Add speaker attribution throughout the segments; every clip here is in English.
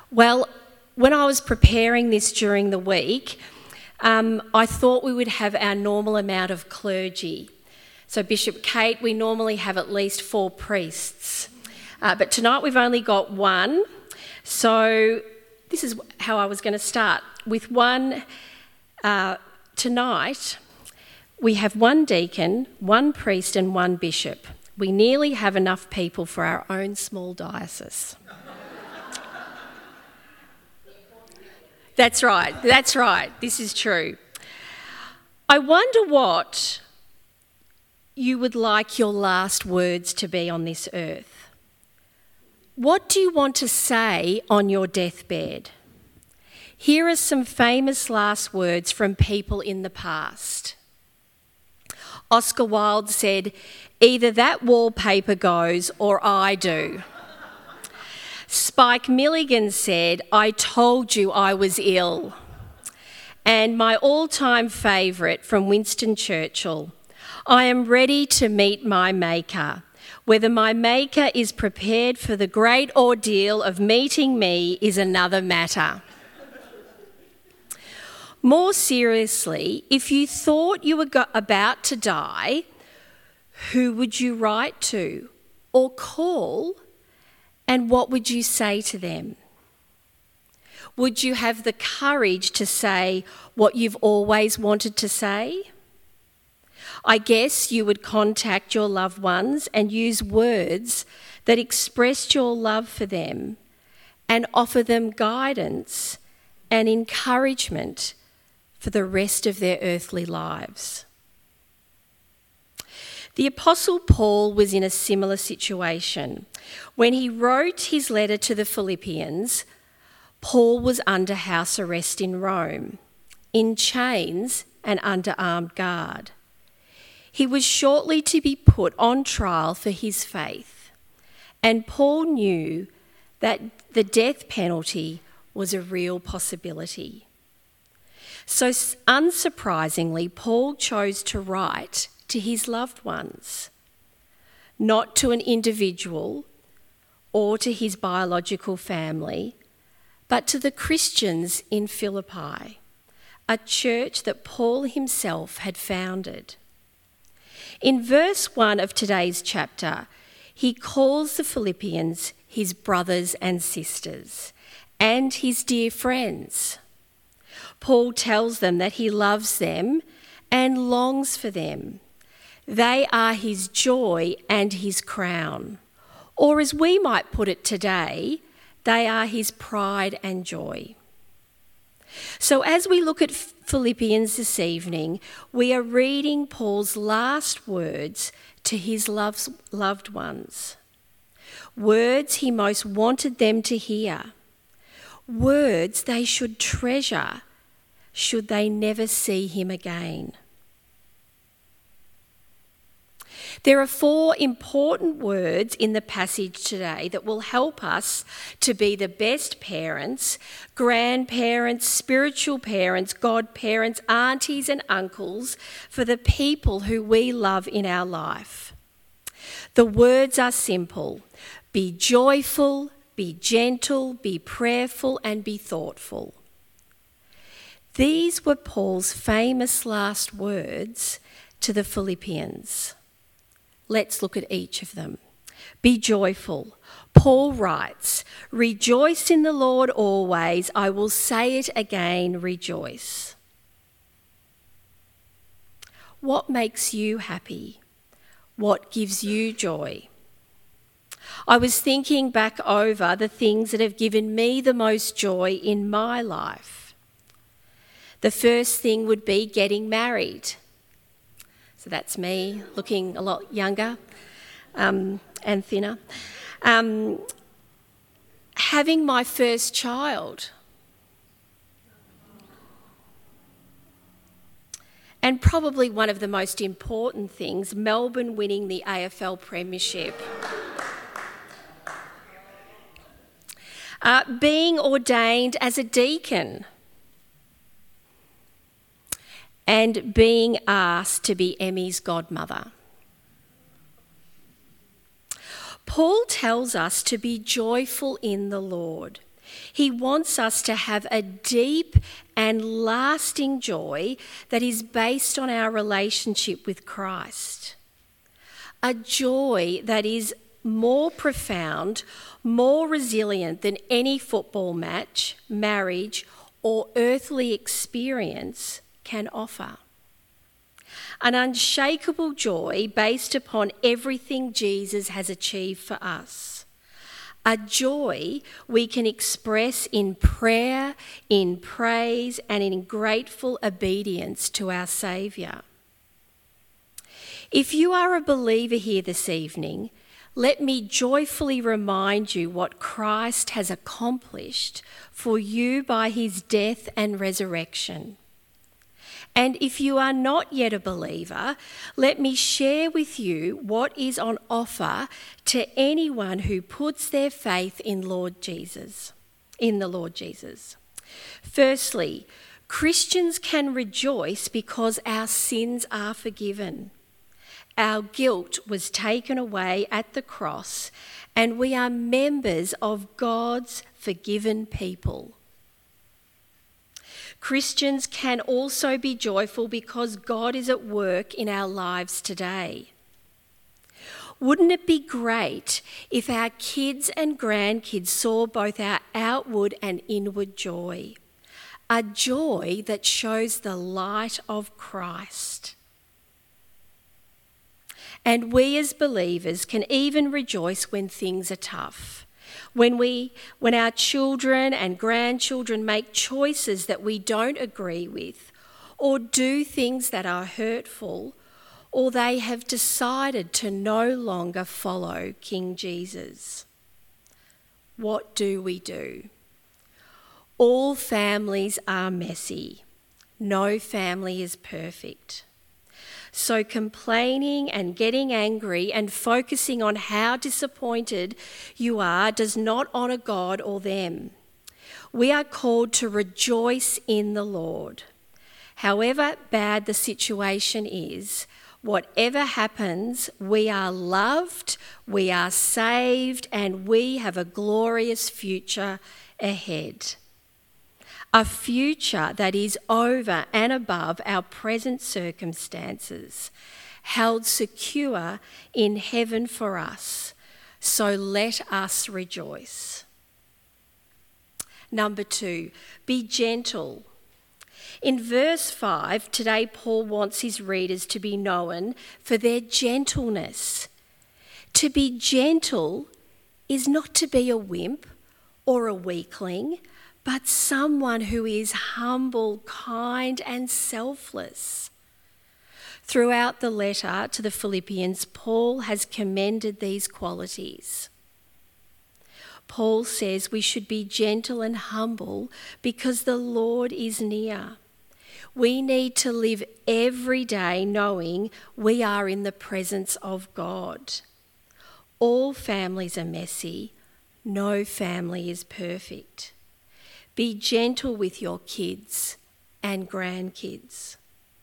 Speaker 1: Well, when I was preparing this during the week, I thought we would have our normal amount of clergy. So Bishop Kate, we normally have at least 4 priests. But tonight we've only got 1. So this is how I was going to start. With 1 tonight, we have 1 deacon, 1 priest and 1 bishop. We nearly have enough people for our own small diocese. That's right. This is true. I wonder what you would like your last words to be on this earth. What do you want to say on your deathbed? Here are some famous last words from people in the past. Oscar Wilde said, "Either that wallpaper goes or I do." Spike Milligan said, "I told you I was ill." And my all-time favourite from Winston Churchill, "I am ready to meet my Maker. Whether my Maker is prepared for the great ordeal of meeting me is another matter." More seriously, if you thought you were about to die, who would you write to or call? And what would you say to them? Would you have the courage to say what you've always wanted to say? I guess you would contact your loved ones and use words that expressed your love for them and offer them guidance and encouragement for the rest of their earthly lives. The Apostle Paul was in a similar situation. When he wrote his letter to the Philippians, Paul was under house arrest in Rome, in chains and under armed guard. He was shortly to be put on trial for his faith, and Paul knew that the death penalty was a real possibility. So unsurprisingly, Paul chose to write to his loved ones, not to an individual or to his biological family, but to the Christians in Philippi, a church that Paul himself had founded. In verse 1 of today's chapter, he calls the Philippians his brothers and sisters and his dear friends. Paul tells them that he loves them and longs for them. They are his joy and his crown. Or as we might put it today, they are his pride and joy. So as we look at Philippians this evening, we are reading Paul's last words to his loved ones. Words he most wanted them to hear. Words they should treasure should they never see him again. There are 4 important words in the passage today that will help us to be the best parents, grandparents, spiritual parents, godparents, aunties and uncles for the people who we love in our life. The words are simple. Be joyful, be gentle, be prayerful, and be thoughtful. These were Paul's famous last words to the Philippians. Let's look at each of them. Be joyful. Paul writes, "Rejoice in the Lord always. I will say it again, rejoice." What makes you happy? What gives you joy? I was thinking back over the things that have given me the most joy in my life. The first thing would be getting married. So that's me, looking a lot younger and thinner. Having my first child. And probably one of the most important things, Melbourne winning the AFL Premiership. Being ordained as a deacon. And being asked to be Emmy's godmother. Paul tells us to be joyful in the Lord. He wants us to have a deep and lasting joy that is based on our relationship with Christ. A joy that is more profound, more resilient than any football match, marriage, or earthly experience can offer. An unshakable joy based upon everything Jesus has achieved for us. A joy we can express in prayer, in praise, and in grateful obedience to our Saviour. If you are a believer here this evening, let me joyfully remind you what Christ has accomplished for you by his death and resurrection. And if you are not yet a believer, let me share with you what is on offer to anyone who puts their faith in the Lord Jesus. Firstly, Christians can rejoice because our sins are forgiven. Our guilt was taken away at the cross, and we are members of God's forgiven people. Christians can also be joyful because God is at work in our lives today. Wouldn't it be great if our kids and grandkids saw both our outward and inward joy? A joy that shows the light of Christ. And we as believers can even rejoice when things are tough. When our children and grandchildren make choices that we don't agree with, or do things that are hurtful, or they have decided to no longer follow King Jesus. What do we do? All families are messy. No family is perfect. So complaining and getting angry and focusing on how disappointed you are does not honour God or them. We are called to rejoice in the Lord. However bad the situation is, whatever happens, we are loved, we are saved, and we have a glorious future ahead. A future that is over and above our present circumstances, held secure in heaven for us. So let us rejoice. Number 2, be gentle. In verse 5, today Paul wants his readers to be known for their gentleness. To be gentle is not to be a wimp or a weakling, but someone who is humble, kind, and selfless. Throughout the letter to the Philippians, Paul has commended these qualities. Paul says we should be gentle and humble because the Lord is near. We need to live every day knowing we are in the presence of God. All families are messy. No family is perfect. Be gentle with your kids and grandkids.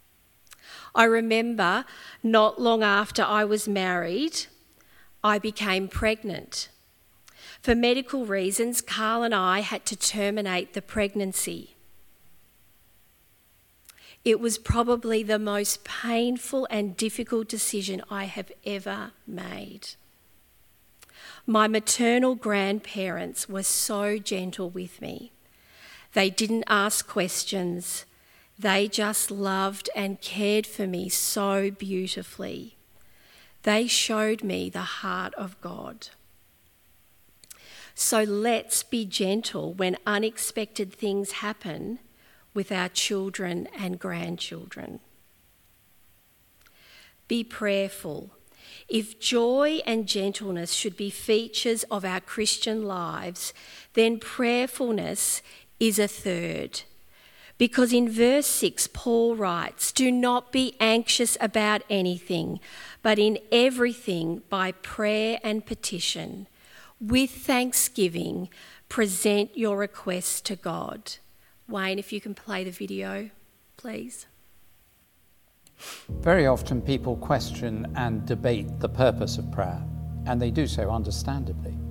Speaker 1: I remember not long after I was married, I became pregnant. For medical reasons, Carl and I had to terminate the pregnancy. It was probably the most painful and difficult decision I have ever made. My maternal grandparents were so gentle with me. They didn't ask questions. They just loved and cared for me so beautifully. They showed me the heart of God. So let's be gentle when unexpected things happen with our children and grandchildren. Be prayerful. If joy and gentleness should be features of our Christian lives, then prayerfulness is a third. Because in verse 6, Paul writes, "Do not be anxious about anything, but in everything by prayer and petition, with thanksgiving, present your requests to God." Wayne, if you can play the video, please.
Speaker 2: Very often people question and debate the purpose of prayer, and they do so understandably.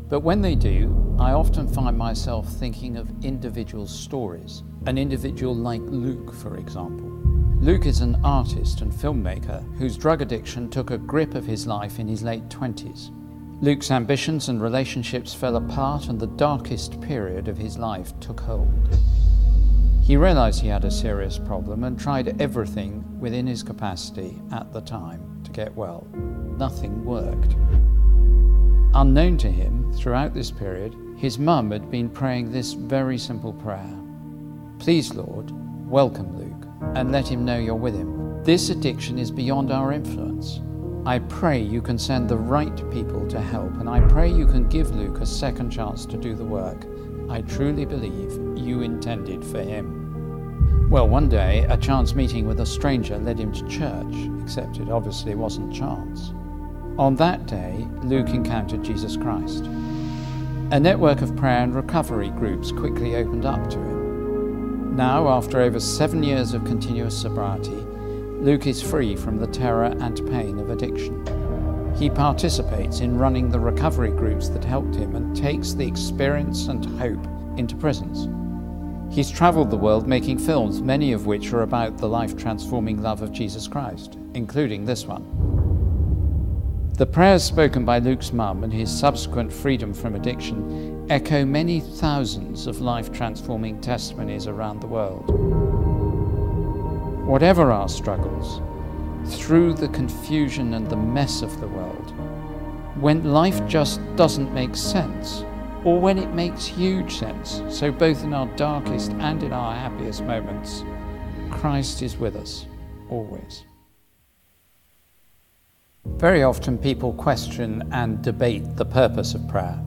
Speaker 2: But when they do, I often find myself thinking of individual stories. An individual like Luke, for example. Luke is an artist and filmmaker whose drug addiction took a grip of his life in his late 20s. Luke's ambitions and relationships fell apart, and the darkest period of his life took hold. He realized he had a serious problem and tried everything within his capacity at the time to get well. Nothing worked. Unknown to him, throughout this period, his mum had been praying this very simple prayer. Please, Lord, welcome Luke and let him know you're with him. This addiction is beyond our influence. I pray you can send the right people to help, and I pray you can give Luke a second chance to do the work I truly believe you intended for him. Well, one day, a chance meeting with a stranger led him to church, except it obviously wasn't chance. On that day, Luke encountered Jesus Christ. A network of prayer and recovery groups quickly opened up to him. Now, after over 7 years of continuous sobriety, Luke is free from the terror and pain of addiction. He participates in running the recovery groups that helped him and takes the experience and hope into prisons. He's traveled the world making films, many of which are about the life-transforming love of Jesus Christ, including this one. The prayers spoken by Luke's mum and his subsequent freedom from addiction echo many thousands of life-transforming testimonies around the world. Whatever our struggles, through the confusion and the mess of the world, when life just doesn't make sense, or when it makes huge sense, so both in our darkest and in our happiest moments, Christ is with us, always. Very often people question and debate the purpose of prayer.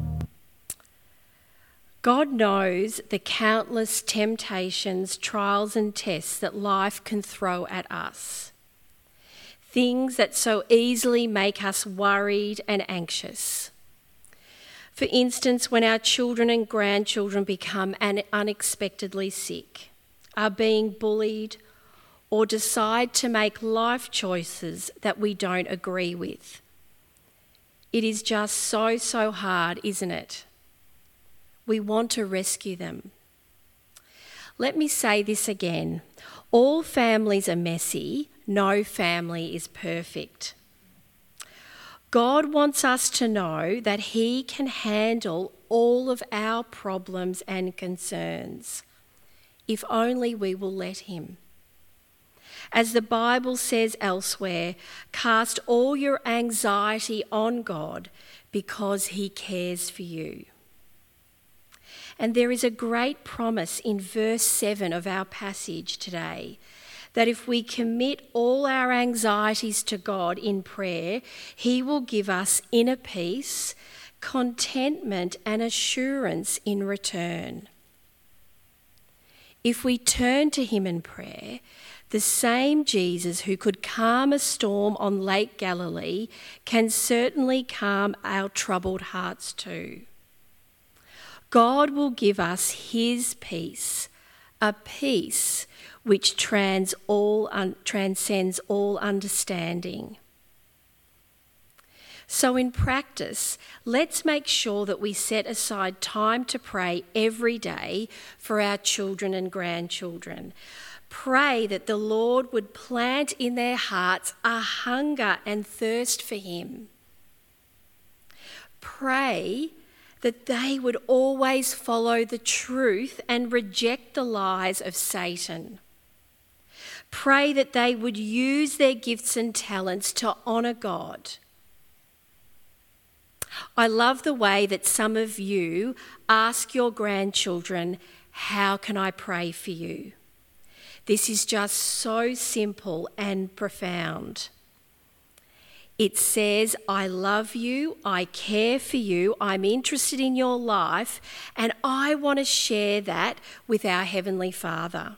Speaker 1: God knows the countless temptations, trials and tests that life can throw at us. Things that so easily make us worried and anxious. For instance, when our children and grandchildren become unexpectedly sick, are being bullied, or decide to make life choices that we don't agree with. It is just so hard, isn't it? We want to rescue them. Let me say this again. All families are messy. No family is perfect. God wants us to know that He can handle all of our problems and concerns, if only we will let Him. As the Bible says elsewhere, cast all your anxiety on God because He cares for you. And there is a great promise in verse 7 of our passage today, that if we commit all our anxieties to God in prayer, He will give us inner peace, contentment and assurance in return. If we turn to Him in prayer, the same Jesus who could calm a storm on Lake Galilee can certainly calm our troubled hearts too. God will give us His peace, a peace which transcends all understanding. So in practice, let's make sure that we set aside time to pray every day for our children and grandchildren. Pray that the Lord would plant in their hearts a hunger and thirst for Him. Pray that they would always follow the truth and reject the lies of Satan. Pray that they would use their gifts and talents to honour God. I love the way that some of you ask your grandchildren, "How can I pray for you?" This is just so simple and profound. It says, "I love you, I care for you, I'm interested in your life, and I want to share that with our Heavenly Father."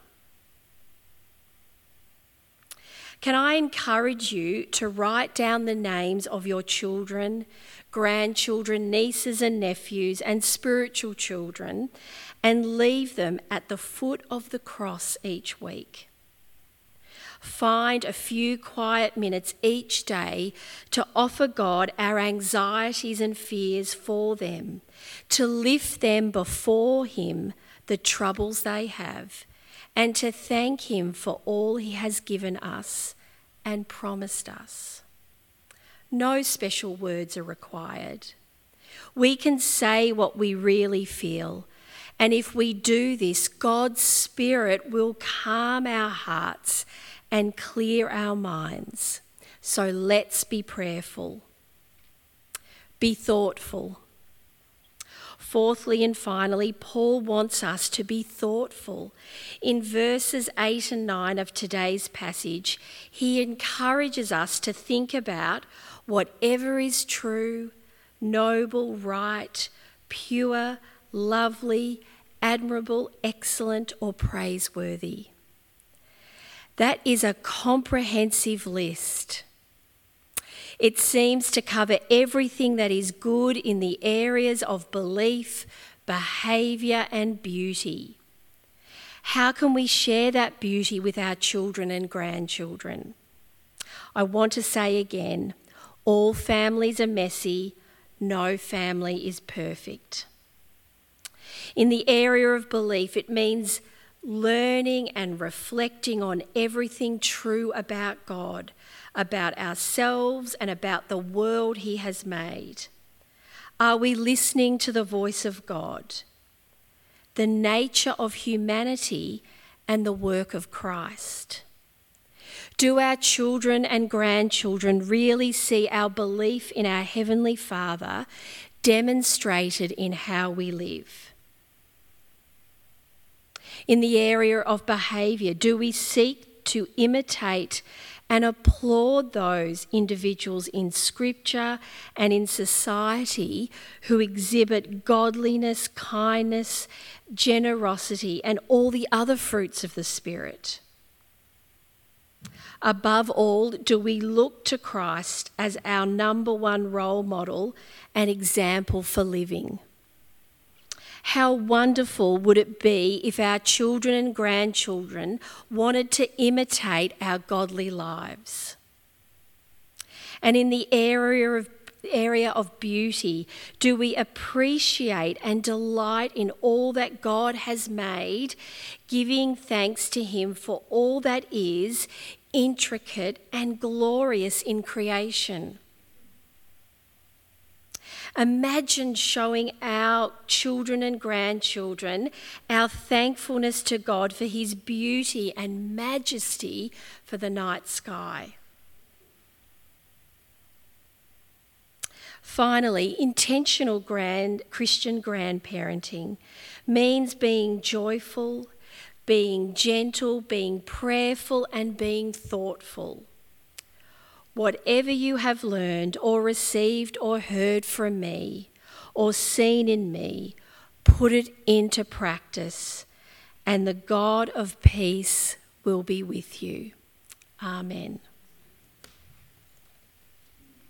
Speaker 1: Can I encourage you to write down the names of your children, grandchildren, nieces and nephews, and spiritual children, and leave them at the foot of the cross each week. find a few quiet minutes each day to offer God our anxieties and fears for them, to lift them before Him, the troubles they have, and to thank Him for all He has given us and promised us. No special words are required. We can say what we really feel, and if we do this, God's Spirit will calm our hearts and clear our minds. So let's be prayerful. Be thoughtful. Fourthly and finally, Paul wants us to be thoughtful. In verses 8 and 9 of today's passage, he encourages us to think about whatever is true, noble, right, pure, lovely, admirable, excellent, or praiseworthy. That is a comprehensive list. It seems to cover everything that is good in the areas of belief, behaviour, and beauty. How can we share that beauty with our children and grandchildren? I want to say again, all families are messy, no family is perfect. In the area of belief, it means learning and reflecting on everything true about God, about ourselves and about the world He has made. Are we listening to the voice of God, the nature of humanity and the work of Christ? Do our children and grandchildren really see our belief in our Heavenly Father demonstrated in how we live? In the area of behaviour, do we seek to imitate and applaud those individuals in Scripture and in society who exhibit godliness, kindness, generosity, and all the other fruits of the Spirit? Above all, do we look to Christ as our number one role model and example for living? How wonderful would it be if our children and grandchildren wanted to imitate our godly lives? And in the area of beauty, do we appreciate and delight in all that God has made, giving thanks to Him for all that is intricate and glorious in creation? Imagine showing our children and grandchildren our thankfulness to God for His beauty and majesty for the night sky. Finally, intentional Christian grandparenting means being joyful, being gentle, being prayerful, and being thoughtful. Whatever you have learned or received or heard from me or seen in me, put it into practice, and the God of peace will be with you. Amen.